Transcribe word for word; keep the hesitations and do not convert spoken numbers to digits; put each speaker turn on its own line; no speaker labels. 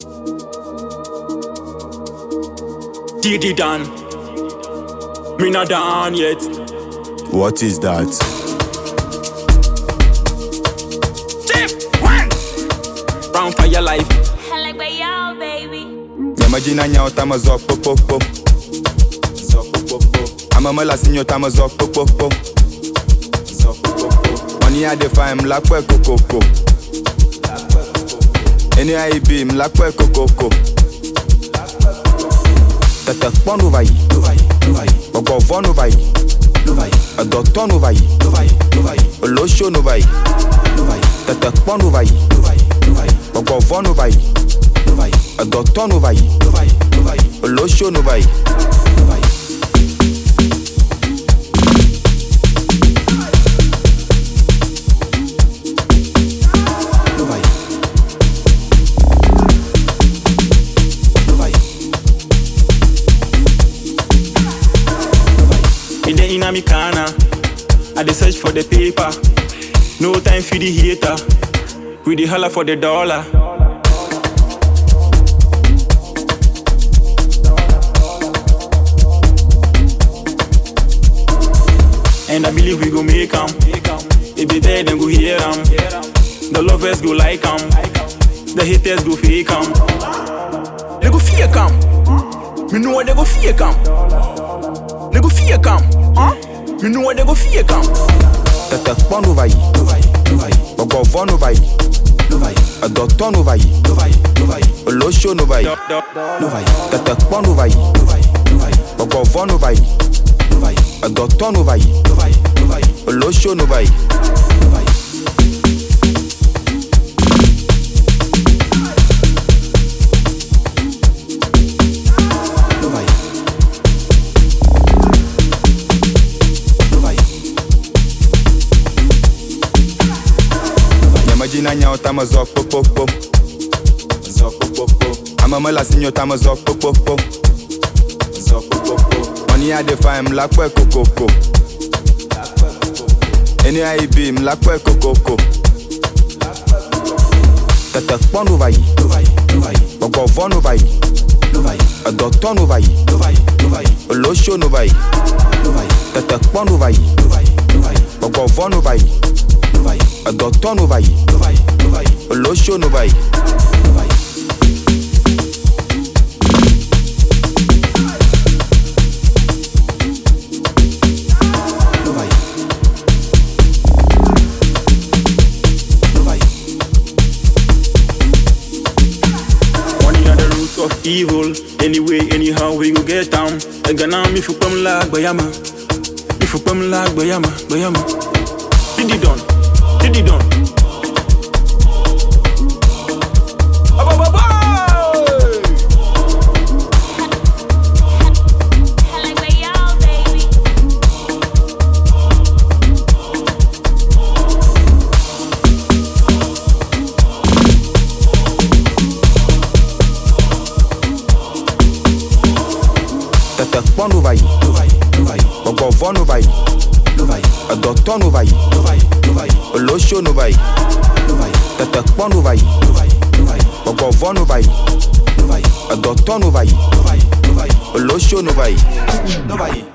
Did it done? Me not done yet.
What is that?
Tip one. Round for your life.
I like by y'all, baby.
Imagine anya otama zok pop pop pop. Zok pop pop pop. I'm a mala sinyo tama zok pop pop pop. Zok pop pop pop. Money I define mlakwe kokoko. Any I be mlakwe kokoko. Tata pon over yi, Ogo von over yi, a doctor over yi, a lotion over yi, Tata pon over yi, Ogo von over yi, a doctor over yi, a lotion over yi.
Me dey inna me corner, I dey search for the paper. No time for the hater, we dey holler for the dollar. And I believe we go make 'em. If they dead, then go hear 'em. The lovers go like 'em, the haters go fake 'em. They go fake 'em. Me know what they go fake 'em. They go fake 'em, huh? You know what they go fake 'em.
Tata pon over yi, Ogo von over yi, a doctor over yi, a lotion over yi. Tata pon over yi, Ogo von over yi, a doctor over yi, a lotion over yi. Imagine anya otama zok pop pop pop. Zok pop pop pop. I'm a mala sinyo tama zok pop pop pop. Zok pop pop pop. Money I define mlakwe kokoko. Any I be mlakwe kokoko. Tata pon over yi, Ogo von over yi, a doctor over yi, a lotion over yi. Tata pon over yi, Ogo von over yi, a doctor over yi, a lotion over yi.
Money are the roots of evil. Anyway, anyhow we go get down. I gonna me for come lag bayama. Me for come lag bayama, bayama. Did it done? Did it done?
I like by y'all, baby.
Tata pon over yi, Ogo von over yi, a doctor over yi, a lotion over yi. Tata pon over yi, Ogo von over yi, a doctor over yi, a lotion over yi.